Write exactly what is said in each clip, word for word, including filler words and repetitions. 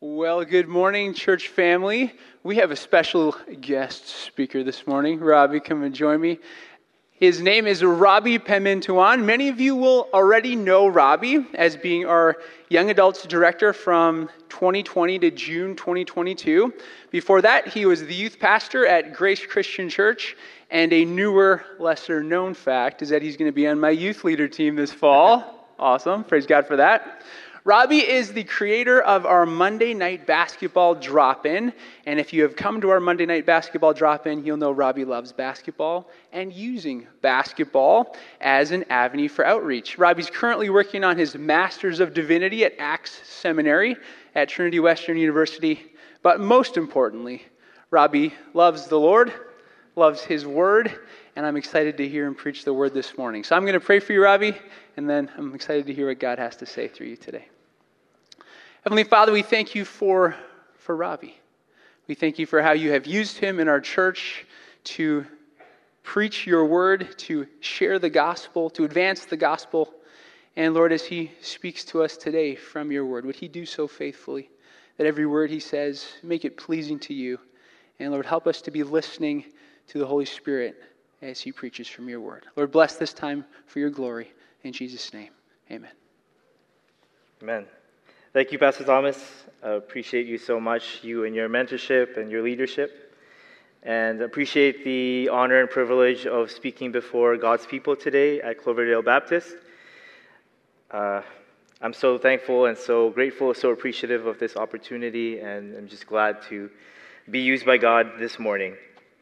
Well, good morning, church family. We have a special guest speaker this morning. Robbie, come and join me. His name is Robbie Pemintuan. Many of you will already know Robbie as being our young adults director from twenty twenty to June twenty twenty-two. Before that, he was the youth pastor at Grace Christian Church. And a newer, lesser known fact is that he's going to be on my youth leader team this fall. Awesome. Praise God for that. Robbie is the creator of our Monday night basketball drop-in. And if you have come to our Monday night basketball drop-in, you'll know Robbie loves basketball and using basketball as an avenue for outreach. Robbie's currently working on his Master's of Divinity at Axe Seminary at Trinity Western University. But most importantly, Robbie loves the Lord, loves his word, and I'm excited to hear him preach the word this morning. So I'm going to pray for you, Robbie, and then I'm excited to hear what God has to say through you today. Heavenly Father, we thank you for, for Robbie. We thank you for how you have used him in our church to preach your word, to share the gospel, to advance the gospel. And Lord, as he speaks to us today from your word, would he do so faithfully, that every word he says, make it pleasing to you. And Lord, help us to be listening to the Holy Spirit as he preaches from your word. Lord, bless this time for your glory. In Jesus' name, amen. Amen. Thank you, Pastor Thomas. I appreciate you so much, you and your mentorship and your leadership. And appreciate the honor and privilege of speaking before God's people today at Cloverdale Baptist. Uh, I'm so thankful and so grateful, so appreciative of this opportunity, and I'm just glad to be used by God this morning.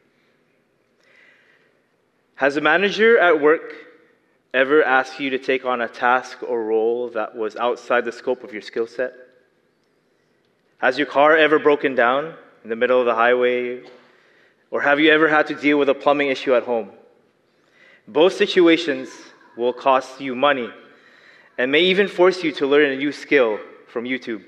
Has a manager at work ever asked you to take on a task or role that was outside the scope of your skill set? Has your car ever broken down in the middle of the highway? Or have you ever had to deal with a plumbing issue at home? Both situations will cost you money and may even force you to learn a new skill from YouTube.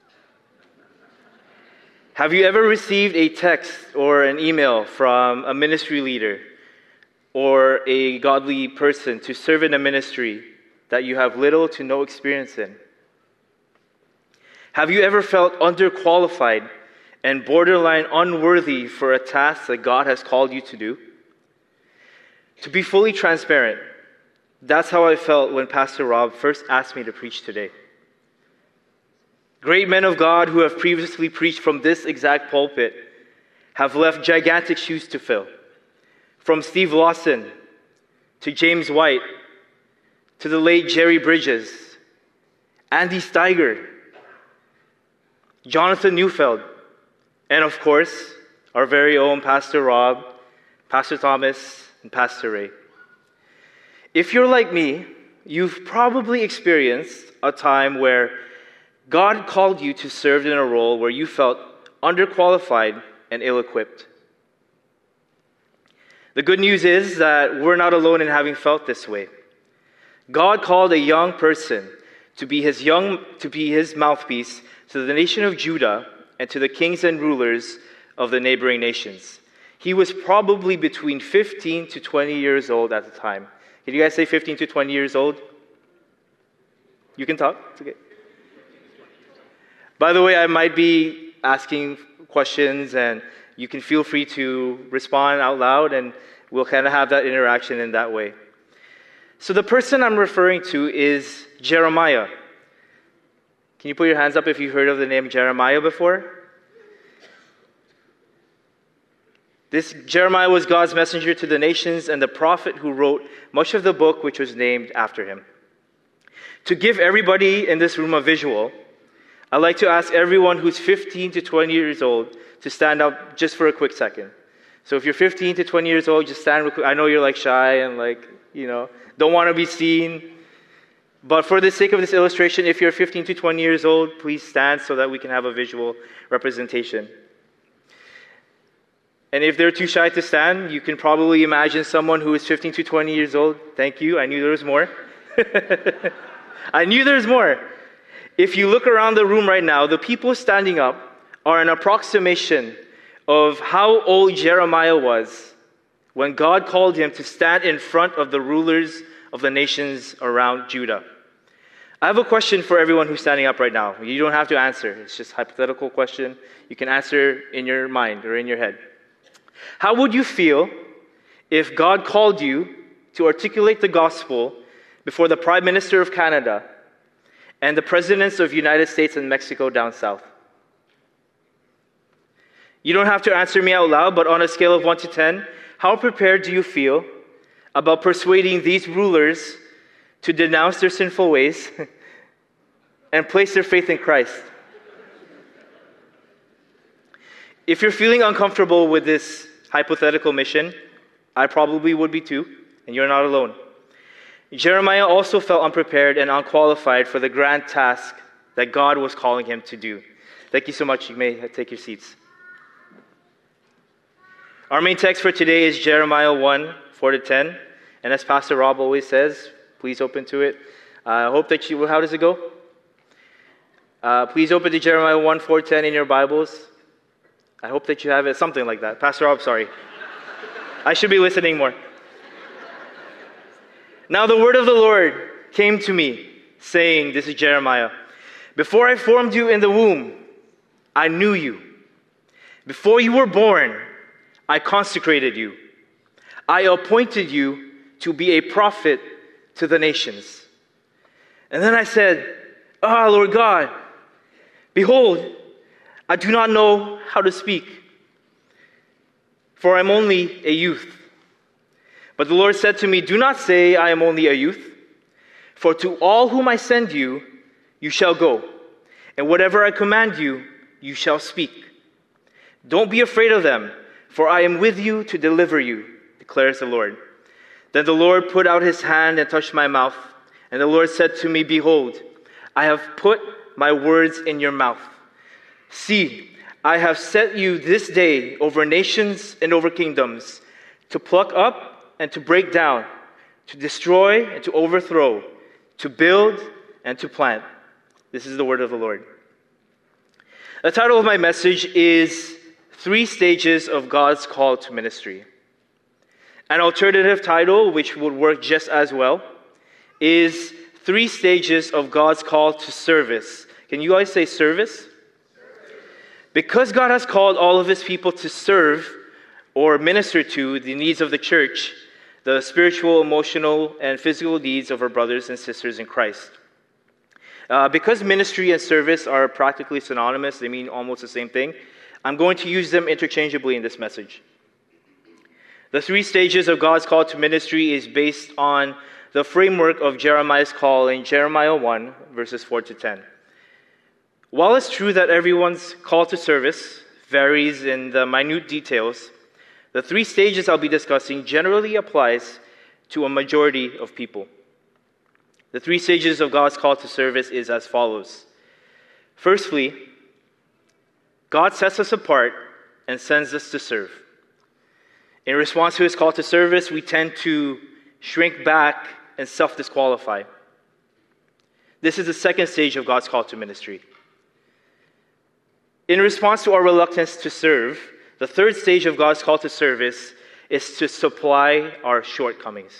Have you ever received a text or an email from a ministry leader or a godly person to serve in a ministry that you have little to no experience in? Have you ever felt underqualified and borderline unworthy for a task that God has called you to do? To be fully transparent, that's how I felt when Pastor Rob first asked me to preach today. Great men of God who have previously preached from this exact pulpit have left gigantic shoes to fill. From Steve Lawson to James White to the late Jerry Bridges, Andy Steiger, Jonathan Neufeld, and of course, our very own Pastor Rob, Pastor Thomas, and Pastor Ray. If you're like me, you've probably experienced a time where God called you to serve in a role where you felt underqualified and ill-equipped. The good news is that we're not alone in having felt this way. God called a young person to be his young to be his mouthpiece to the nation of Judah and to the kings and rulers of the neighboring nations. He was probably between fifteen to twenty years old at the time. Can you guys say fifteen to twenty years old? You can talk. It's okay. By the way, I might be asking questions, and you can feel free to respond out loud, and we'll kind of have that interaction in that way. So the person I'm referring to is Jeremiah. Can you put your hands up if you've heard of the name Jeremiah before? This Jeremiah was God's messenger to the nations and the prophet who wrote much of the book which was named after him. To give everybody in this room a visual, I'd like to ask everyone who's fifteen to twenty years old to stand up just for a quick second. So if you're fifteen to twenty years old, just stand real quick. I know you're like shy and like, you know, don't want to be seen. But for the sake of this illustration, if you're fifteen to twenty years old, please stand so that we can have a visual representation. And if they're too shy to stand, you can probably imagine someone who is fifteen to twenty years old. Thank you. I knew there was more. I knew there was more. If you look around the room right now, the people standing up are an approximation of how old Jeremiah was when God called him to stand in front of the rulers of the nations around Judah. I have a question for everyone who's standing up right now. You don't have to answer. It's just a hypothetical question. You can answer in your mind or in your head. How would you feel if God called you to articulate the gospel before the Prime Minister of Canada and the Presidents of the United States and Mexico down south? You don't have to answer me out loud, but on a scale of one to ten, how prepared do you feel about persuading these rulers to denounce their sinful ways and place their faith in Christ? If you're feeling uncomfortable with this hypothetical mission, I probably would be too, and you're not alone. Jeremiah also felt unprepared and unqualified for the grand task that God was calling him to do. Thank you so much. You may take your seats. Our main text for today is Jeremiah one, four to ten. And as Pastor Rob always says, please open to it. I uh, hope that you, how does it go? Uh, please open to Jeremiah one, four, ten in your Bibles. I hope that you have it, something like that. Pastor Rob, sorry. I should be listening more. Now the word of the Lord came to me, saying, this is Jeremiah, before I formed you in the womb, I knew you. Before you were born, I consecrated you. I appointed you to be a prophet to the nations. And then I said, Ah, oh, Lord God, behold, I do not know how to speak, for I am only a youth. But the Lord said to me, do not say I am only a youth, for to all whom I send you, you shall go, and whatever I command you, you shall speak. Don't be afraid of them, for I am with you to deliver you, declares the Lord. Then the Lord put out his hand and touched my mouth, and the Lord said to me, behold, I have put my words in your mouth. See, I have set you this day over nations and over kingdoms, to pluck up and to break down, to destroy and to overthrow, to build and to plant. This is the word of the Lord. The title of my message is Three Stages of God's Call to Ministry. An alternative title, which would work just as well, is Three Stages of God's Call to Service. Can you guys say service? Because God has called all of his people to serve or minister to the needs of the church, the spiritual, emotional, and physical needs of our brothers and sisters in Christ. Uh, because ministry and service are practically synonymous, they mean almost the same thing, I'm going to use them interchangeably in this message. The three stages of God's call to ministry is based on the framework of Jeremiah's call in Jeremiah one, verses four to ten. While it's true that everyone's call to service varies in the minute details, the three stages I'll be discussing generally applies to a majority of people. The three stages of God's call to service is as follows. Firstly, God sets us apart and sends us to serve. In response to his call to service, we tend to shrink back and self-disqualify. This is the second stage of God's call to ministry. In response to our reluctance to serve, the third stage of God's call to service is to supply our shortcomings.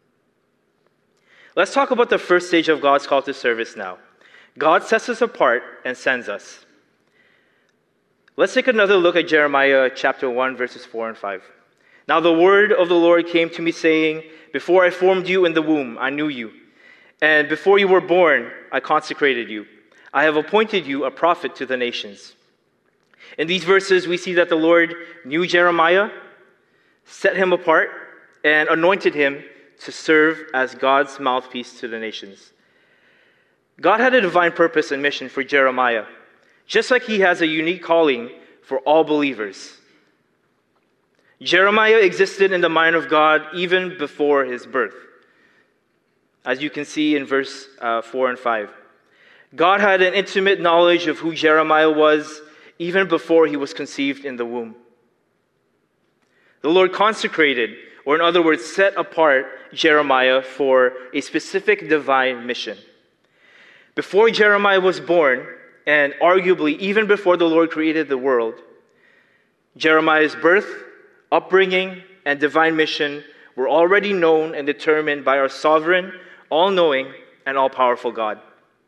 Let's talk about the first stage of God's call to service now. God sets us apart and sends us. Let's take another look at Jeremiah chapter one, verses four and five. Now the word of the Lord came to me saying, before I formed you in the womb, I knew you. And before you were born, I consecrated you. I have appointed you a prophet to the nations. In these verses, we see that the Lord knew Jeremiah, set him apart, and anointed him to serve as God's mouthpiece to the nations. God had a divine purpose and mission for Jeremiah, just like he has a unique calling for all believers. Jeremiah existed in the mind of God even before his birth, as you can see in verse uh, four and five. God had an intimate knowledge of who Jeremiah was even before he was conceived in the womb. The Lord consecrated, or in other words, set apart Jeremiah for a specific divine mission. Before Jeremiah was born, and arguably even before the Lord created the world, Jeremiah's birth, upbringing, and divine mission were already known and determined by our sovereign, all-knowing, and all-powerful God.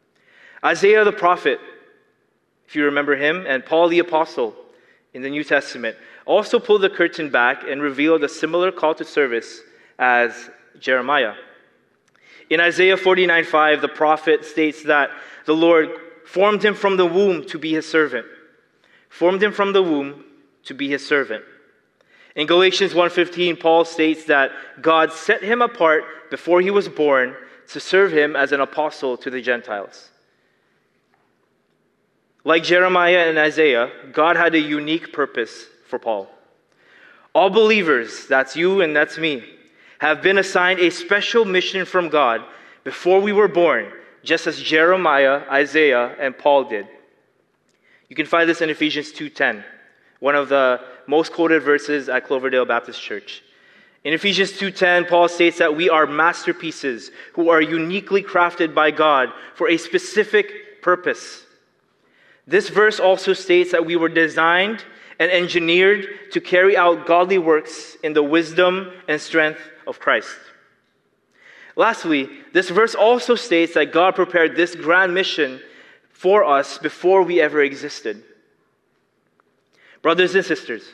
Isaiah the prophet, if you remember him, and Paul the apostle in the New Testament also pulled the curtain back and revealed a similar call to service as Jeremiah. In Isaiah forty-nine five, the prophet states that the Lord formed him from the womb to be his servant. Formed him from the womb to be his servant. In Galatians one fifteen, Paul states that God set him apart before he was born to serve him as an apostle to the Gentiles. Like Jeremiah and Isaiah, God had a unique purpose for Paul. All believers, that's you and that's me, have been assigned a special mission from God before we were born, just as Jeremiah, Isaiah, and Paul did. You can find this in Ephesians two ten, one of the most quoted verses at Cloverdale Baptist Church. In Ephesians two ten, Paul states that we are masterpieces who are uniquely crafted by God for a specific purpose. This verse also states that we were designed and engineered to carry out godly works in the wisdom and strength of Christ. Lastly, this verse also states that God prepared this grand mission for us before we ever existed. Brothers and sisters,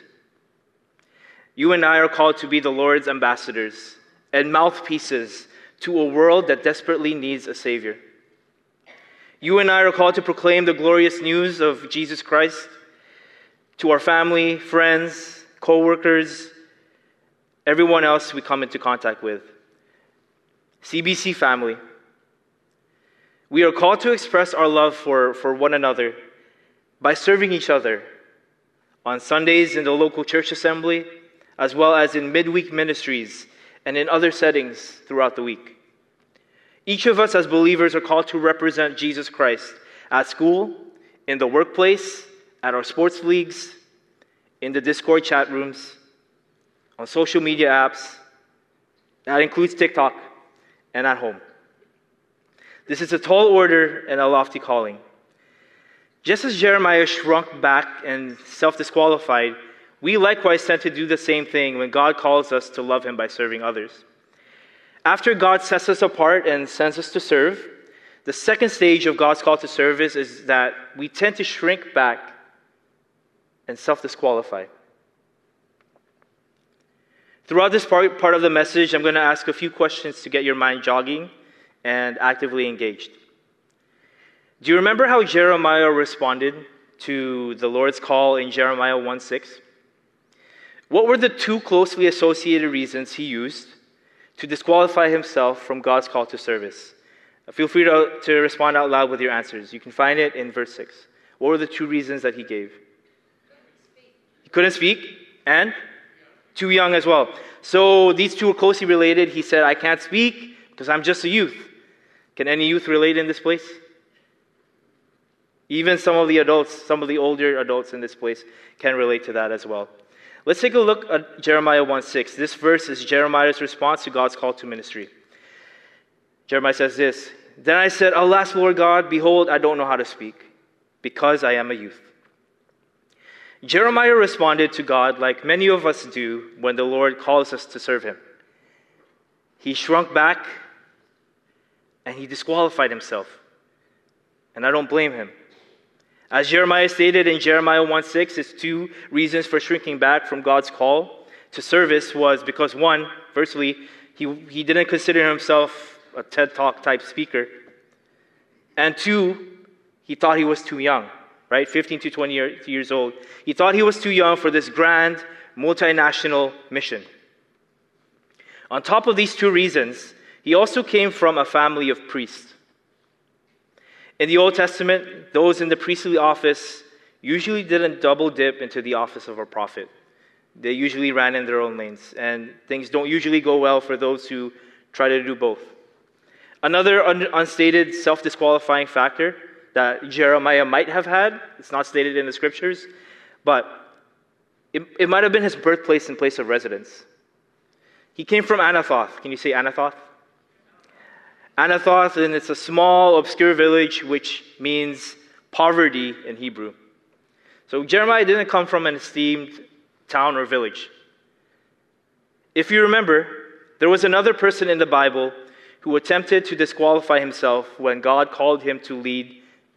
you and I are called to be the Lord's ambassadors and mouthpieces to a world that desperately needs a Savior. You and I are called to proclaim the glorious news of Jesus Christ to our family, friends, co-workers, everyone else we come into contact with. C B C family, we are called to express our love for, for one another by serving each other on Sundays in the local church assembly, as well as in midweek ministries and in other settings throughout the week. Each of us as believers are called to represent Jesus Christ at school, in the workplace, at our sports leagues, in the Discord chat rooms, on social media apps. That includes TikTok, and at home. This is a tall order and a lofty calling. Just as Jeremiah shrunk back and self-disqualified, we likewise tend to do the same thing when God calls us to love Him by serving others. After God sets us apart and sends us to serve, the second stage of God's call to service is that we tend to shrink back and self-disqualify. Throughout this part, part of the message, I'm going to ask a few questions to get your mind jogging and actively engaged. Do you remember how Jeremiah responded to the Lord's call in Jeremiah one six? What were the two closely associated reasons he used to disqualify himself from God's call to service? Feel free to, to respond out loud with your answers. You can find it in verse six. What were the two reasons that he gave? He couldn't speak, and too young as well. So these two are closely related. He said, I can't speak because I'm just a youth. Can any youth relate in this place? Even some of the adults, some of the older adults in this place can relate to that as well. Let's take a look at Jeremiah one six. This verse is Jeremiah's response to God's call to ministry. Jeremiah says this, Then I said, Alas, Lord God, behold, I don't know how to speak, because I am a youth. Jeremiah responded to God like many of us do when the Lord calls us to serve Him. He shrunk back and he disqualified himself. And I don't blame him. As Jeremiah stated in Jeremiah one six, his two reasons for shrinking back from God's call to service was because, one, firstly, he, he didn't consider himself a TED Talk type speaker. And two, he thought he was too young, right? fifteen to twenty years old. He thought he was too young for this grand multinational mission. On top of these two reasons, he also came from a family of priests. In the Old Testament, those in the priestly office usually didn't double dip into the office of a prophet. They usually ran in their own lanes, and things don't usually go well for those who try to do both. Another un- unstated self-disqualifying factor that Jeremiah might have had, it's not stated in the scriptures, but it, it might have been his birthplace and place of residence. He came from Anathoth. Can you say Anathoth? Anathoth, and it's a small, obscure village which means poverty in Hebrew. So Jeremiah didn't come from an esteemed town or village. If you remember, there was another person in the Bible who attempted to disqualify himself when God called him to lead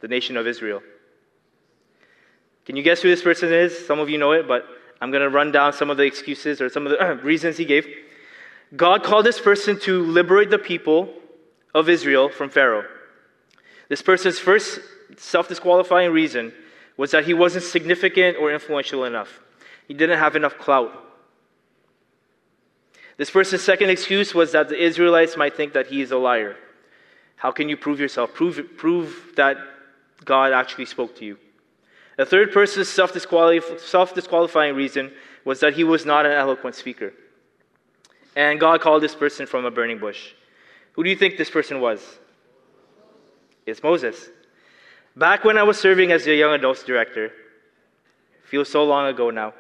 the nation of Israel. Can you guess who this person is? Some of you know it, but I'm going to run down some of the excuses or some of the uh, reasons he gave. God called this person to liberate the people of Israel from Pharaoh. This person's first self-disqualifying reason was that he wasn't significant or influential enough. He didn't have enough clout. This person's second excuse was that the Israelites might think that he is a liar. How can you prove yourself? Prove, prove that God actually spoke to you. The third person's self-disqualif- self-disqualifying reason was that he was not an eloquent speaker. And God called this person from a burning bush. Who do you think this person was? It's Moses. Back when I was serving as the young adults director, feels so long ago now,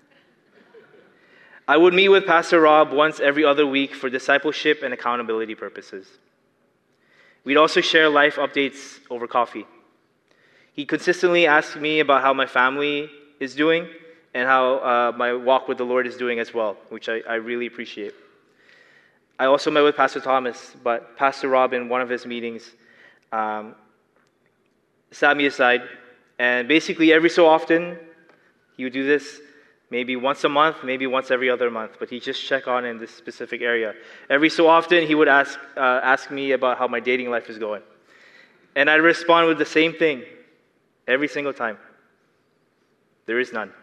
I would meet with Pastor Rob once every other week for discipleship and accountability purposes. We'd also share life updates over coffee. He consistently asked me about how my family is doing and how uh, my walk with the Lord is doing as well, which I, I really appreciate. I also met with Pastor Thomas, but Pastor Rob, in one of his meetings, um, sat me aside, and basically every so often, he would do this, maybe once a month, maybe once every other month, but he just check on in this specific area. Every so often, he would ask uh, ask me about how my dating life is going. And I'd respond with the same thing every single time. There is none.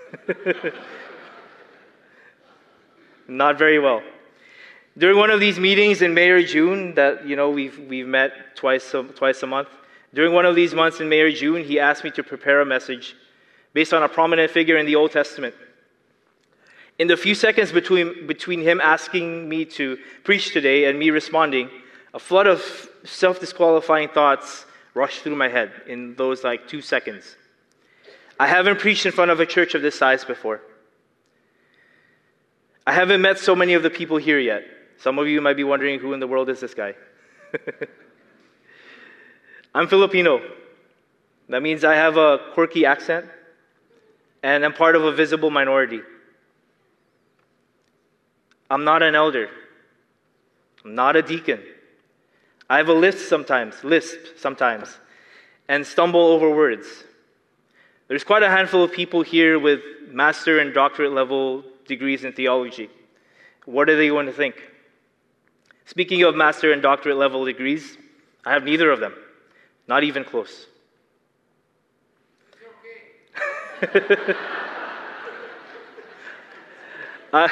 Not very well. During one of these meetings in May or June that, you know, we've we've met twice a, twice a month, during one of these months in May or June, he asked me to prepare a message based on a prominent figure in the Old Testament. In the few seconds between, between him asking me to preach today and me responding, a flood of self-disqualifying thoughts rushed through my head in those like two seconds. I haven't preached in front of a church of this size before. I haven't met so many of the people here yet. Some of you might be wondering, who in the world is this guy? I'm Filipino. That means I have a quirky accent, and I'm part of a visible minority. I'm not an elder. I'm not a deacon. I have a lisp sometimes, lisp sometimes, and stumble over words. There's quite a handful of people here with master and doctorate level degrees in theology. What are they going to think? Speaking of master and doctorate level degrees, I have neither of them. Not even close. uh,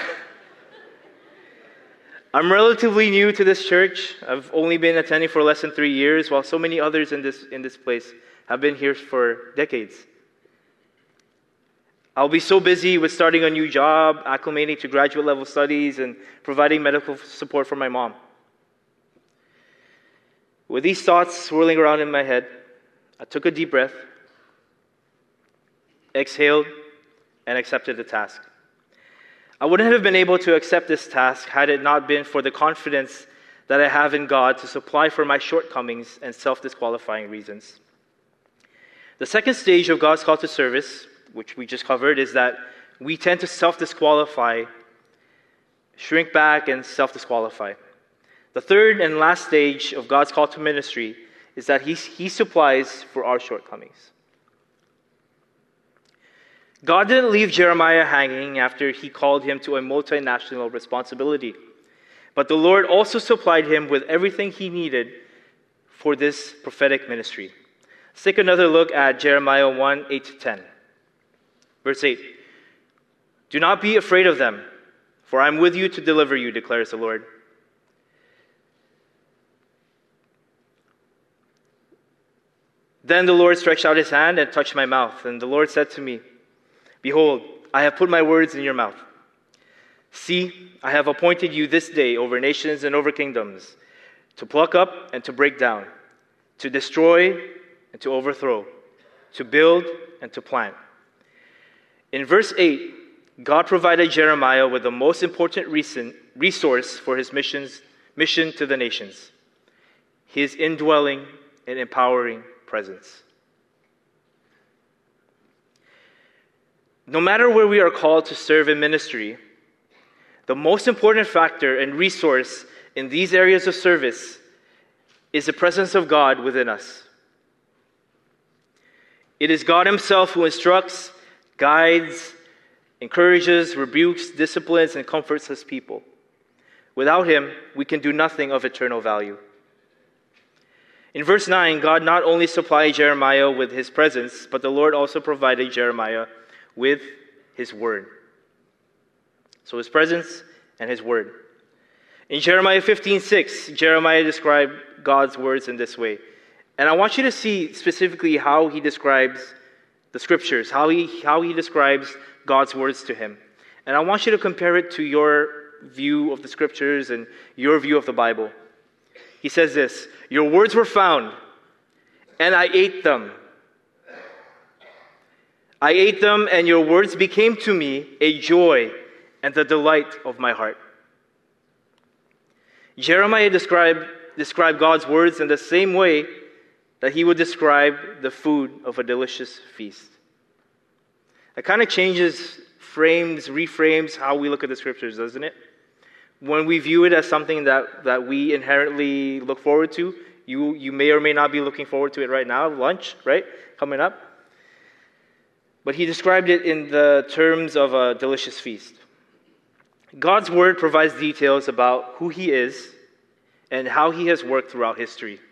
I'm relatively new to this church. I've only been attending for less than three years, while so many others in this in this place have been here for decades. I'll be so busy with starting a new job, acclimating to graduate level studies, and providing medical support for my mom. With these thoughts swirling around in my head, I took a deep breath, exhaled, and accepted the task. I wouldn't have been able to accept this task had it not been for the confidence that I have in God to supply for my shortcomings and self-disqualifying reasons. The second stage of God's call to service, which we just covered, is that we tend to self-disqualify, shrink back, and self-disqualify. The third and last stage of God's call to ministry is that He, he supplies for our shortcomings. God didn't leave Jeremiah hanging after He called him to a multinational responsibility, but the Lord also supplied him with everything he needed for this prophetic ministry. Let's take another look at Jeremiah one, eight to ten. Verse eight. Do not be afraid of them, for I am with you to deliver you, declares the Lord. Then the Lord stretched out His hand and touched my mouth, and the Lord said to me, Behold, I have put my words in your mouth. See, I have appointed you this day over nations and over kingdoms, to pluck up and to break down, to destroy and to overthrow, to build and to plant. In verse eight, God provided Jeremiah with the most important reason, resource for his missions, mission to the nations, His indwelling and empowering presence. No matter where we are called to serve in ministry, the most important factor and resource in these areas of service is the presence of God within us. It is God himself who instructs, guides, encourages, rebukes, disciplines, and comforts his people. Without him, we can do nothing of eternal value. In verse nine, God not only supplied Jeremiah with his presence, but the Lord also provided Jeremiah with his word. So his presence and his word. In Jeremiah fifteen six, Jeremiah described God's words in this way. And I want you to see specifically how he describes the scriptures, how he, how he describes God's words to him. And I want you to compare it to your view of the scriptures and your view of the Bible. He says this, "Your words were found, and I ate them. I ate them, and your words became to me a joy and the delight of my heart." Jeremiah described, described God's words in the same way that he would describe the food of a delicious feast. It kind of changes, frames, reframes how we look at the scriptures, doesn't it? When we view it as something that, that we inherently look forward to, you, you may or may not be looking forward to it right now, lunch, right, coming up. But he described it in the terms of a delicious feast. God's word provides details about who he is and how he has worked throughout history.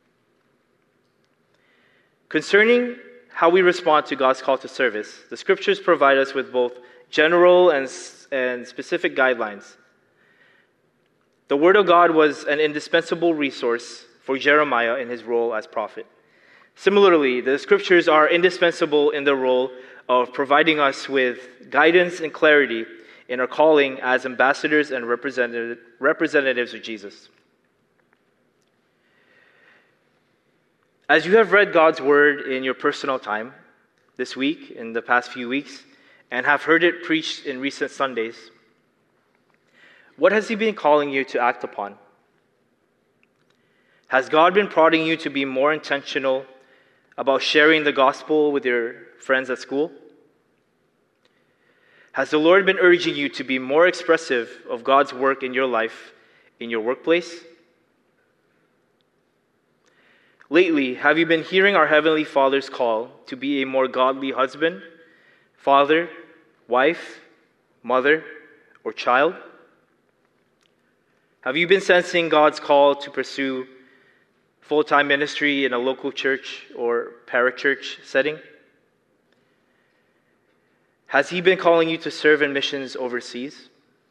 Concerning how we respond to God's call to service, the scriptures provide us with both general and, and specific guidelines. The word of God was an indispensable resource for Jeremiah in his role as prophet. Similarly, the scriptures are indispensable in the role of providing us with guidance and clarity in our calling as ambassadors and representative, representatives of Jesus. As you have read God's word in your personal time this week, in the past few weeks, and have heard it preached in recent Sundays, what has he been calling you to act upon? Has God been prodding you to be more intentional about sharing the gospel with your friends at school? Has the Lord been urging you to be more expressive of God's work in your life, in your workplace? Lately, have you been hearing our Heavenly Father's call to be a more godly husband, father, wife, mother, or child? Have you been sensing God's call to pursue full-time ministry in a local church or parachurch setting? Has he been calling you to serve in missions overseas?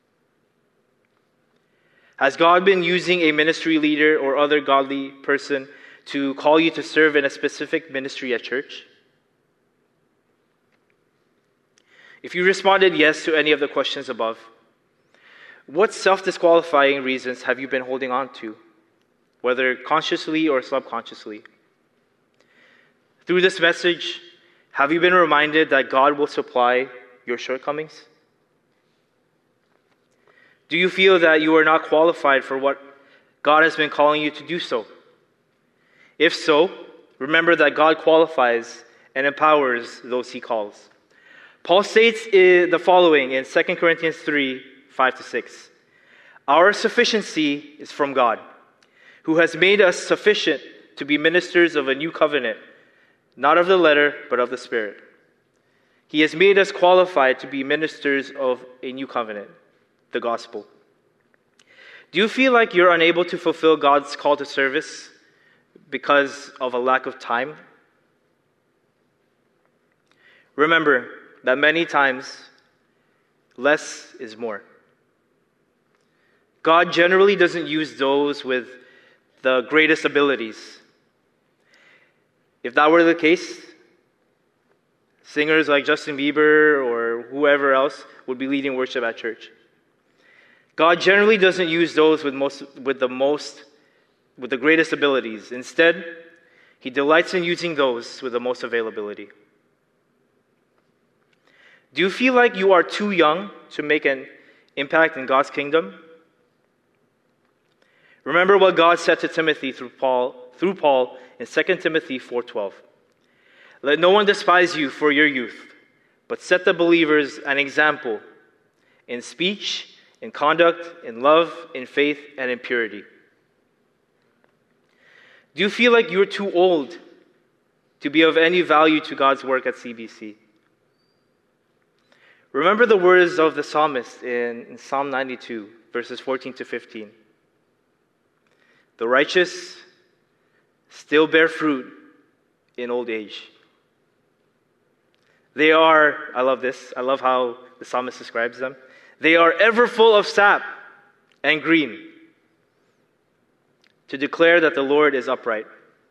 Has God been using a ministry leader or other godly person to call you to serve in a specific ministry at church? If you responded yes to any of the questions above, what self-disqualifying reasons have you been holding on to, whether consciously or subconsciously? Through this message, have you been reminded that God will supply your shortcomings? Do you feel that you are not qualified for what God has been calling you to do so? If so, remember that God qualifies and empowers those he calls. Paul states the following in Second Corinthians three, five to six. Our sufficiency is from God, who has made us sufficient to be ministers of a new covenant, not of the letter, but of the Spirit. He has made us qualified to be ministers of a new covenant, the gospel. Do you feel like you're unable to fulfill God's call to service because of a lack of time? Remember that many times, less is more. God generally doesn't use those with the greatest abilities. If that were the case, singers like Justin Bieber or whoever else would be leading worship at church. God generally doesn't use those with most, with the most, with the greatest abilities. Instead, he delights in using those with the most availability. Do you feel like you are too young to make an impact in God's kingdom? Remember what God said to Timothy through Paul, through Paul in Second Timothy four twelve. Let no one despise you for your youth, but set the believers an example in speech, in conduct, in love, in faith, and in purity. Do you feel like you're too old to be of any value to God's work at C B C. Remember the words of the psalmist in, in Psalm ninety-two, verses fourteen to fifteen. The righteous still bear fruit in old age. They are, I love this, I love how the psalmist describes them. They are ever full of sap and green, to declare that the Lord is upright.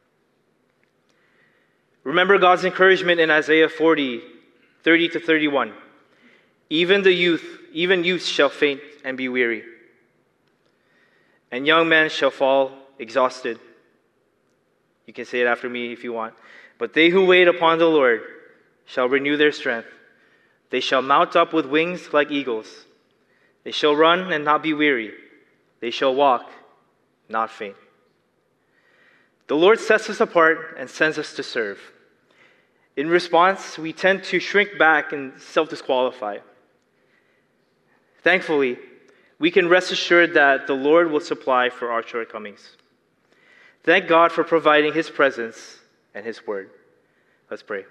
Remember God's encouragement in Isaiah forty, thirty to thirty-one. Even the youth, even youths shall faint and be weary, and young men shall fall exhausted. You can say it after me if you want. But they who wait upon the Lord shall renew their strength. They shall mount up with wings like eagles. They shall run and not be weary. They shall walk, not faint. The Lord sets us apart and sends us to serve. In response, we tend to shrink back and self-disqualify. Thankfully, we can rest assured that the Lord will supply for our shortcomings. Thank God for providing His presence and His word. Let's pray.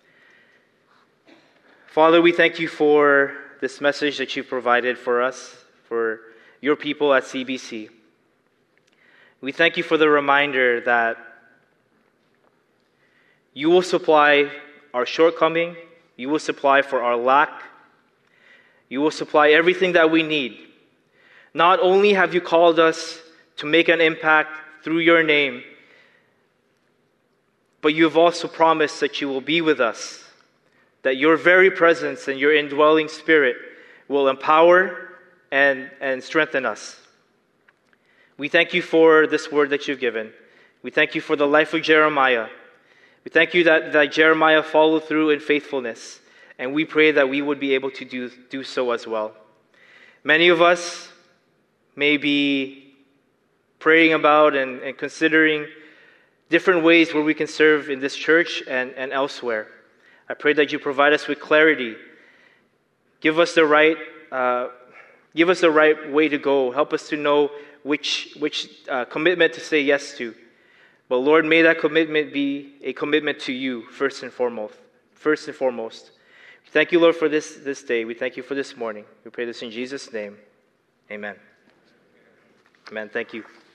Father, we thank you for this message that you've provided for us, for your people at C B C. We thank you for the reminder that you will supply our shortcoming, you will supply for our lack, you will supply everything that we need. Not only have you called us to make an impact through your name, but you have also promised that you will be with us, that your very presence and your indwelling spirit will empower and, and strengthen us. We thank you for this word that you've given. We thank you for the life of Jeremiah. We thank you that, that Jeremiah followed through in faithfulness, and we pray that we would be able to do, do so as well. Many of us may be praying about and, and considering different ways where we can serve in this church and, and elsewhere. I pray that you provide us with clarity. Give us the right, uh, give us the right way to go. Help us to know which which uh, commitment to say yes to. But Lord, may that commitment be a commitment to you first and foremost. First and foremost. Thank you, Lord, for this this day. We thank you for this morning. We pray this in Jesus' name. Amen. Amen. Thank you.